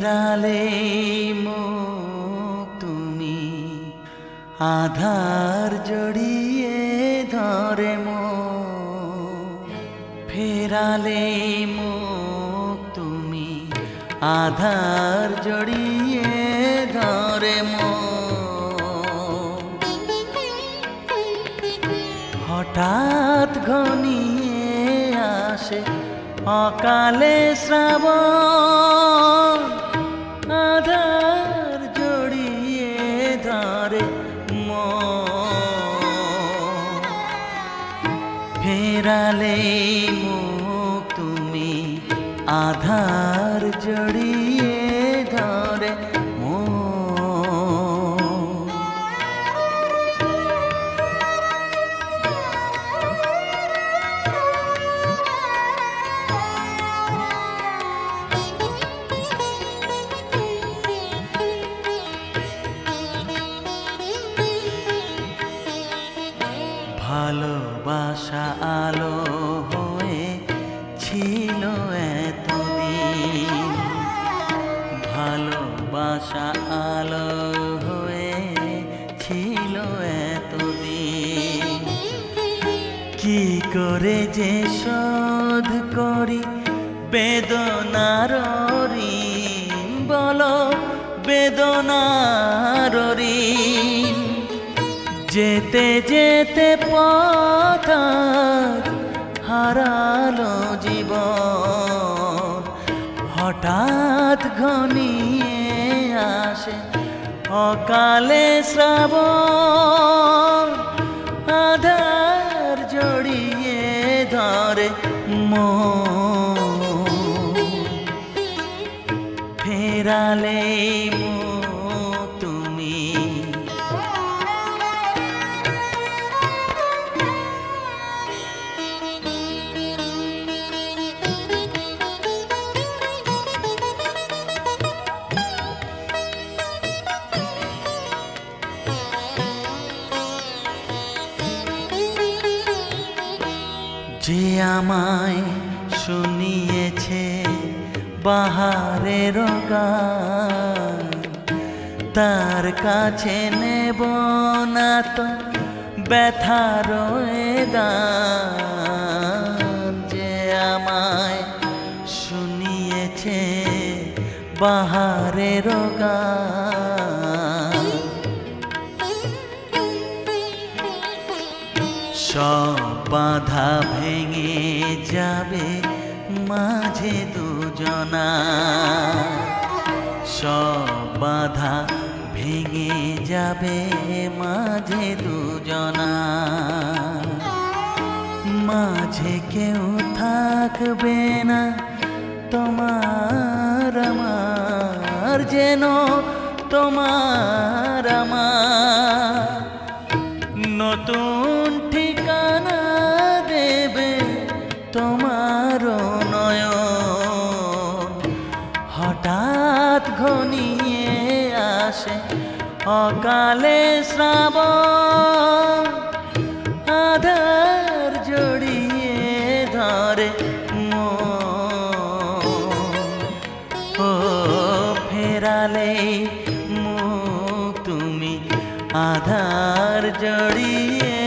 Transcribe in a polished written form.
ফেরালে মুখ তুমি আধার জড়িয়ে ধরে ফেরালে মুখ তুমি আধার জড়িয়ে ধরে হঠাৎ ঘনিয়ে আসে অকালে শ্রাবণ আধার জড়িয়ে ধরে ফেরালে মুখ তুমি আধার জড়িয়ে ধরে ভালোবাসা আলো হয়ে ছিল এতদিন ভালোবাসা আলো হয়ে ছিল এতদিন কি করে যে শোধ করি বেদনার ঋণ বলো বেদনার ঋণ যেতে যেতে পথ হারালো জীবন হঠাৎ ঘনিয়ে আসে অকালে শ্রাবণ আধার জড়িয়ে ধরে ফেরালে মুখ তুমি যে আমায় শুনিয়েছে বাহারের গান তার কাছে নেব না তো ব্যথার গান যে আমায় শুনিয়েছে বাহারের গান সব বাধা ভেঙে যাবে মাঝে দুজনা সব বাধা ভেঙে যাবে মাঝে দুজনা মাঝে কেউ থাকবে না তোমার আমার যেন তোমার আমার নতুন ঠিকানা দেবে তোমার নয়ন হঠাৎ ঘনিয়ে আসে অকালে শ্রাবণ আধার জড়িয়ে ধরে ফেরালে মুখ তুমি আধার জড়িয়ে